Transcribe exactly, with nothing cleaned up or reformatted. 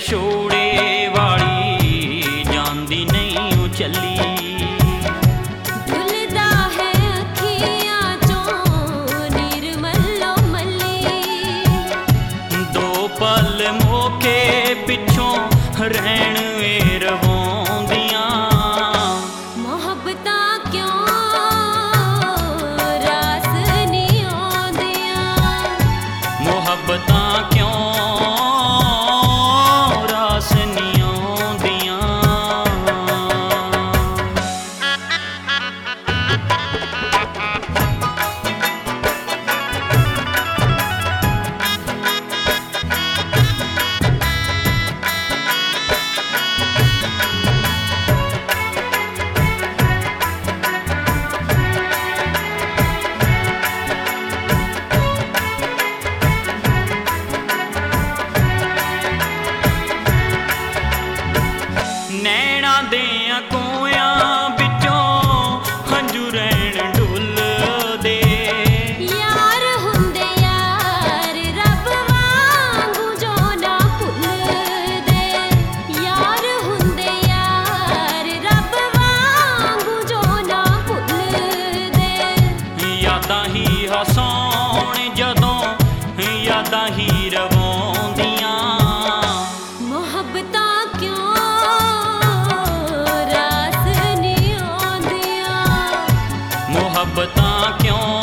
ਵਿਛੋੜੇ ਵਾਲੀ ਜਾਂਦੀ ਨਹੀਂ ਉਹ ਚੱਲੀ। ਡੁੱਲਦਾ ਹੈ ਅੱਖੀਆਂ ਚੋਂ ਨੀਰ ਮੱਲੋ ਮੱਲੀ। ਦੋ ਪਲ ਮੌਕੇ ਪਿੱਛੋਂ ਰਹਿਣ ਵੇ ਰਵਾਉਂਦੀਆਂ। ਮੁਹੱਬਤਾਂ ਕਿਉਂ ਰਾਸ ਨਹੀਂ ਆਉਂਦੀਆਂ। ਮੁਹੱਬਤਾਂ ਕਿਉਂ ਰਾਸ ਨਹੀਂ ਆਉਂਦੀਆਂ। ਨੈਣਾਂ ਦਿਆਂ ਕੋਇਆਂ ਵਿੱਚੋਂ ਹੰਝੂ ਰਹਿਣ ਡੁੱਲਦੇ। ਯਾਰ ਹੁੰਦੇ ਯਾਰ ਰੱਬ ਵਾਂਗੂ ਜੋ ਨਾ ਭੁੱਲਦੇ। ਯਾਰ ਹੁੰਦੇ ਯਾਰ ਰੱਬ ਵਾਂਗੂ ਜੋ ਨਾ ਭੁੱਲਦੇ। ਯਾਦਾਂ ਹੀ ਹਸਾਉਣ ਜਦੋਂ ਯਾਦਾਂ ਹੀ ਰਵਾਉਂਦੀਆਂ। ਮੁਹੱਬਤਾਂ ਕਿਉਂ ਰਾਸ ਨਹੀਂ ਆਉਂਦੀਆਂ। ਮੁਹੱਬਤਾਂ ਕਿਉਂ